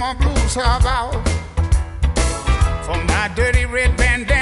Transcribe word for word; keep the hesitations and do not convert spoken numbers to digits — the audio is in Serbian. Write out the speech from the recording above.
my blues hug out from my dirty red bandana.